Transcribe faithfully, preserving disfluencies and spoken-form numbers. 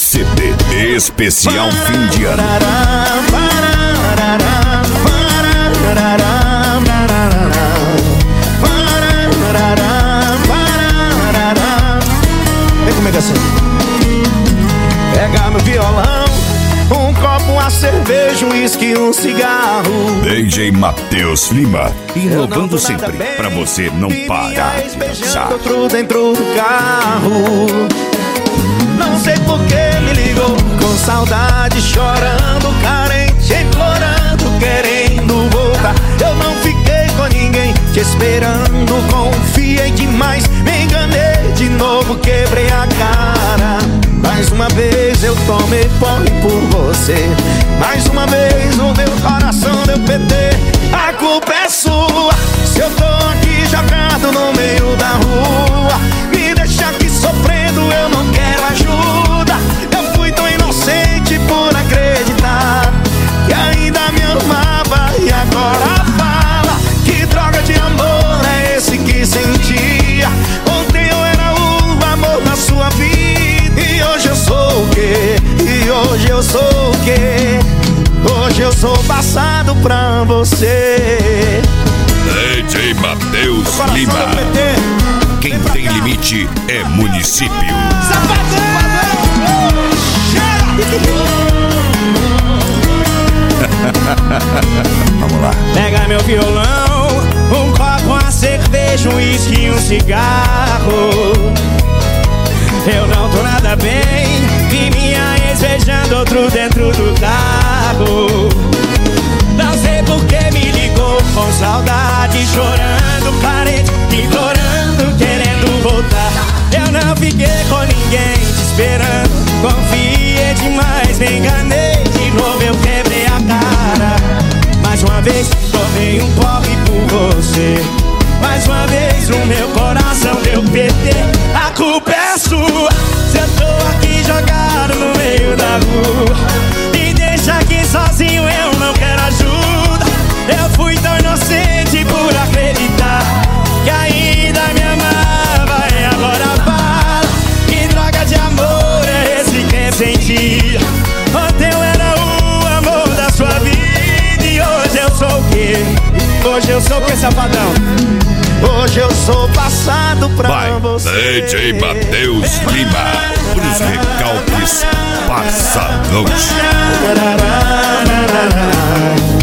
C D especial fim de ano. Vem comigo assim. Pega meu violão, um copo, uma cerveja, um uísque, um cigarro. D J Matheus Lima, inovando sempre pra você não parar de dançar. Outro dentro do carro. Não sei por que me ligou, com saudade, chorando, carente, implorando, querendo voltar. Eu não fiquei com ninguém, te esperando, confiei demais, me enganei de novo, quebrei a cara. Mais uma vez eu tomei porre por você, mais uma vez o meu coração deu P T. A culpa é sua, se eu tô aqui jogado no meio da rua. Me deixa aqui sofrendo, eu não quero ajuda. Eu fui tão inocente por acreditar que ainda me amava e agora fala. Que droga de amor é esse que sentia? Ontem eu era o amor da sua vida e hoje eu sou o quê? E hoje eu sou o quê? Hoje eu sou passado pra você. D J Matheus Lima. Quem tem limite é município. Vamos lá. Pega meu violão, um copo, uma cerveja, um uísque e um cigarro. Eu não tô nada bem, vi minha ex beijando outro dentro do carro. Não sei por que me ligou, com saudade, chorando, carente, implorando, querendo voltar. Eu não fiquei com ninguém, te esperando, confiei demais, me enganei de novo, eu quebrei a cara. Mais uma vez, tomei um porre por você, mais uma vez o meu coração deu P T. A culpa é sua, se eu tô aqui jogado no meio da rua. Me deixa aqui sozinho, eu não quero ajuda. Eu fui tão inocente por acreditar que ainda me amava e agora fala. Que droga de amor é esse que sentia? Ontem eu era o amor da sua vida e hoje eu sou o quê? Hoje eu sou o que, safadão? Hoje eu sou passado pra Vai, você. D J Matheus Lima, pros recalques passados.